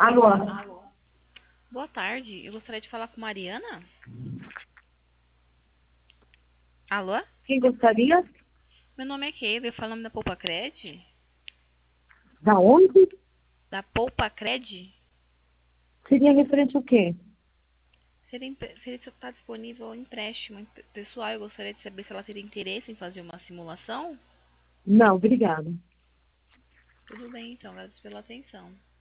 Alô? Alô. Boa tarde. Eu gostaria de falar com Mariana. Alô? Quem gostaria? Meu nome é Keila. Eu falo o nome da Poupa Cred. Da onde? Da Poupa Cred? Seria referente ao quê? Seria está disponível um empréstimo pessoal. Eu gostaria de saber se ela teria interesse em fazer uma simulação. Não, obrigada. Tudo bem, então. Agradeço pela atenção.